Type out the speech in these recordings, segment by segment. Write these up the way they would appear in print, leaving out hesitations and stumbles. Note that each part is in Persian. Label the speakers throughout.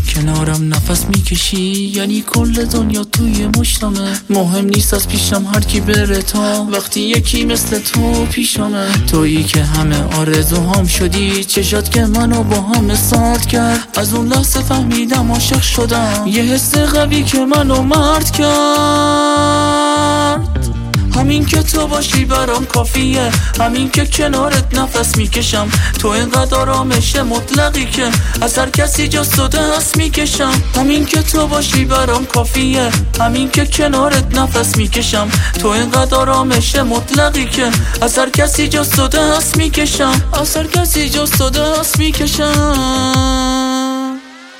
Speaker 1: کنارم نفس میکشی یعنی کل دنیا توی مشتمه. مهم نیست از پیشم هر کی بره تا وقتی یکی مثل تو پیشمه. تویی که همه آرزوهام شدی، چشات که منو با هم سرد کرد. از اون لحظه فهمیدم عاشق شدم، یه حس قوی که منو مرد کرد. همین که تو باشی برام کافیه، همین که کنارت نفس میکشم. تو اینقدر آرامش مطلقی که از هر کسی جز تو دست میکشم. همین که تو باشی برام کافیه، همین که کنارت نفس میکشم. تو اینقدر آرامش مطلقی که از هر کسی جز تو دست میکشم. از هر کسی جز تو دست میکشم.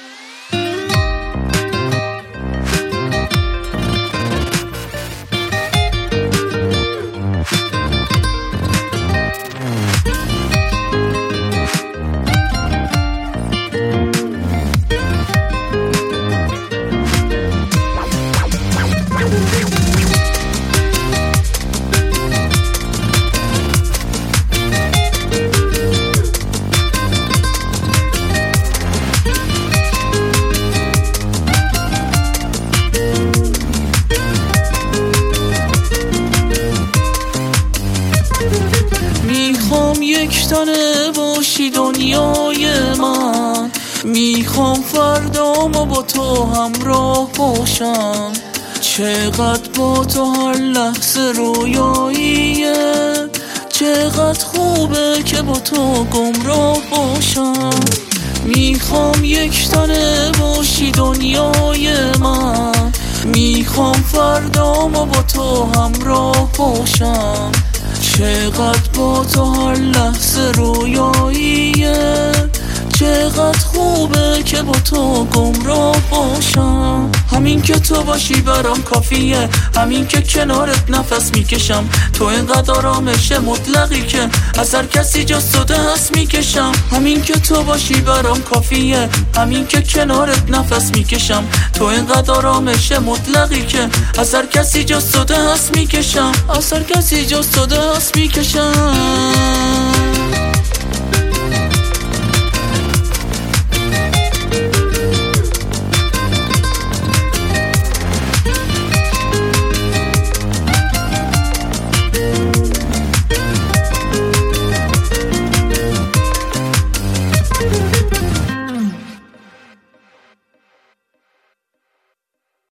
Speaker 1: میخوام یک تنه باشی دنیای من، میخوام فردامو با تو همراه باشم. چقدر با تو هر لحظه رویاییه، چقدر خوبه که با تو گمراه باشم. میخوام یک تنه باشی دنیای من، میخوام فردامو با تو همراه باشم. چقدر با تو هر لحظه رویاییه، چقدر خوبه که با تو گمراه باشم. همین که تو باشی برام کافیه، همین که کنارت نفس میکشم. تو اینقدر آرامش مطلقی که از هر کسی جز تو دست میکشم. همین که تو باشی برام کافیه، همین که کنارت نفس میکشم. تو اینقدر آرامش مطلقی که از هر کسی جز تو دست میکشم. از هر کسی جز تو دست میکشم.